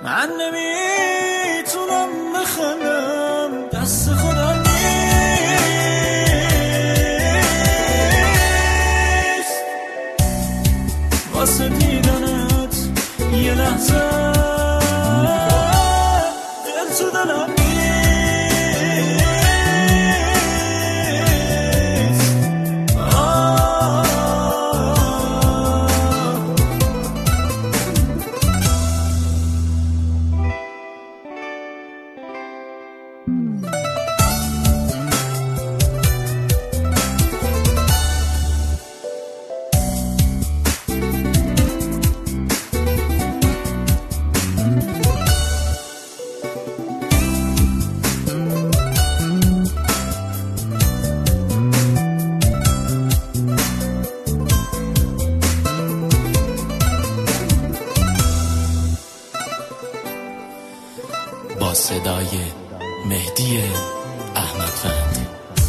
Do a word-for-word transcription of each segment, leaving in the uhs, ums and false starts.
من نمیتونم بخندم، دست خودم نیست واسه دیدنت یه لحظه دل تو دلم نیست. با صدای مهدی احمدوند.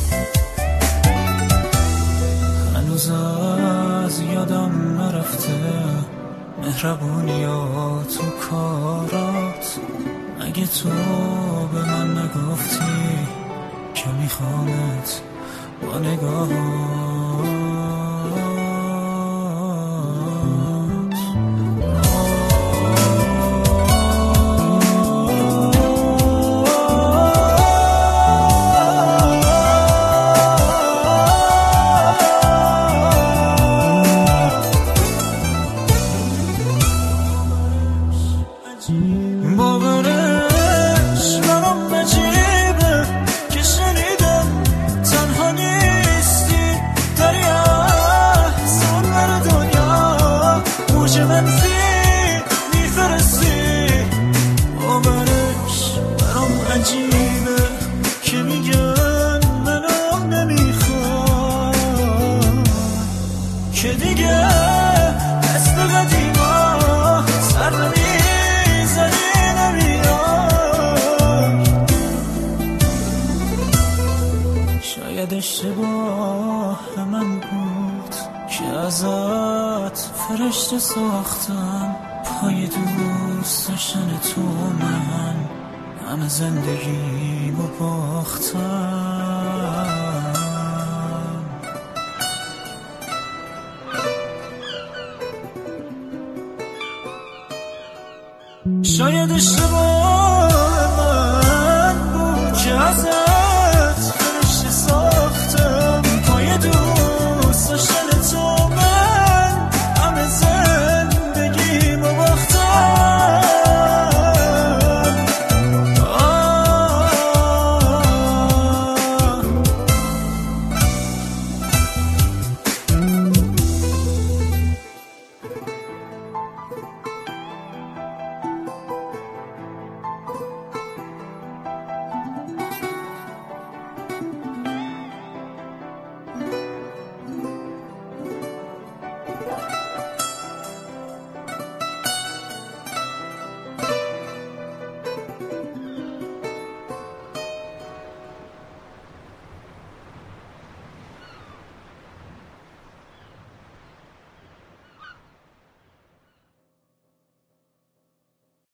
هنوز از یادم نرفته مهربونیات تو کارات، اگه تو به من نگفتی که میخوامت با نگاهات. باورش برام عجیبه که شنیدم تنها نیستی، داری احسان بر دنیا موج منفی میفرستی. باورش برام عجیبه که میگن منو نمیخواد، که دیگه مثل قدیما سر نمیزنی. شاید اشتباه من بود که ازت فرشته ساختم، پای دوست داشتن تو من همه زندگی با باختم. شاید اشتباه